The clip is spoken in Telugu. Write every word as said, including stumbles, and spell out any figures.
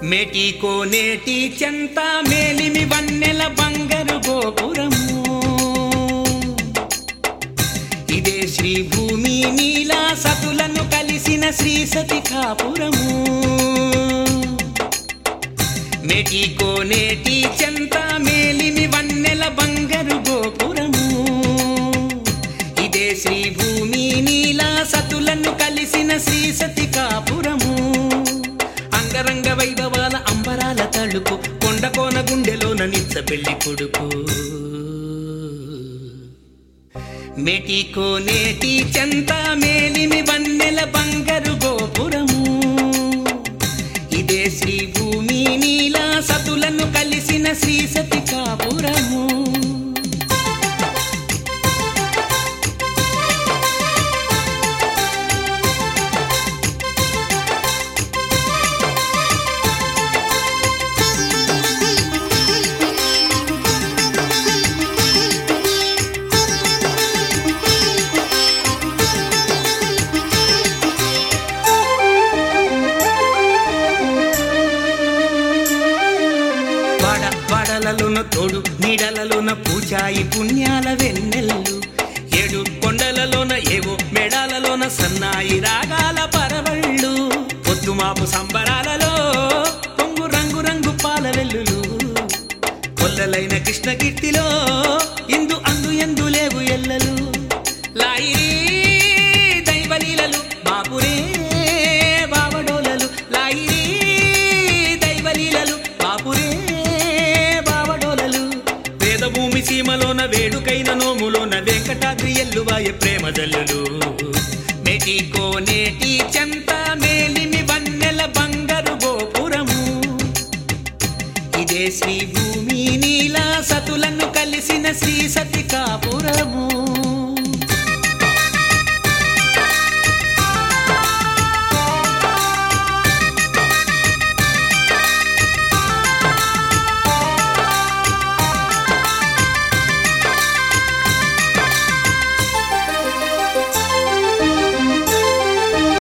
మెటికో నేటి చెంత మేలిమి వన్నెల బంగారు గోపురము ఇదే శ్రీ భూమి నీలా సతులను కలిసిన శ్రీ సతి కాపురము మెటికో నేటి చెంత మేలిమి వన్నెల బంగారు గోపురము ఇదే శ్రీ భూమి నీలా సతులను కలిసిన శ్రీ సతి కాపురము అంగరంగ వైభవాల అంబరాల తళుకు కొండ కోన గుండెలోన నిత్స పెళ్లి కొడుకు మెటికో నేటి చెంత మేలిమి వన్నెల బంగారు గోపురము ఇదే శ్రీ భూమి నీలా సతులను కలిసిన శ్రీ సతి కాపురము వాడలలోన తోడు నీడలలోన పూజాయి పుణ్యాల వెన్నెల్లు ఏడు కొండలలోన ఏవో మెడాలలోన సన్నాయి రాగాల పరవళ్ళు పొద్దుమాపు సంబరాలలో పొంగు రంగు రంగు పాల వెల్లులు కొల్లలైన కృష్ణకీర్తిలో ఇందు అందు ఎందు లేవు ఎల్లలు లాయిరీ దైవలీలలు బాపురే బావడోలలు లాయిరీ దైవలీలలు బాపురే భూమి సీమలోన వేడుకైన నోములోన వెంకటాద్రి ఎల్లువాయ ప్రేమ జల్లులు మెటికో నేటి చెంత మేలిమి వన్నెల బంగారు గోపురము ఇదే శ్రీ భూమి నీలా సతులను కలిసిన శ్రీ సతి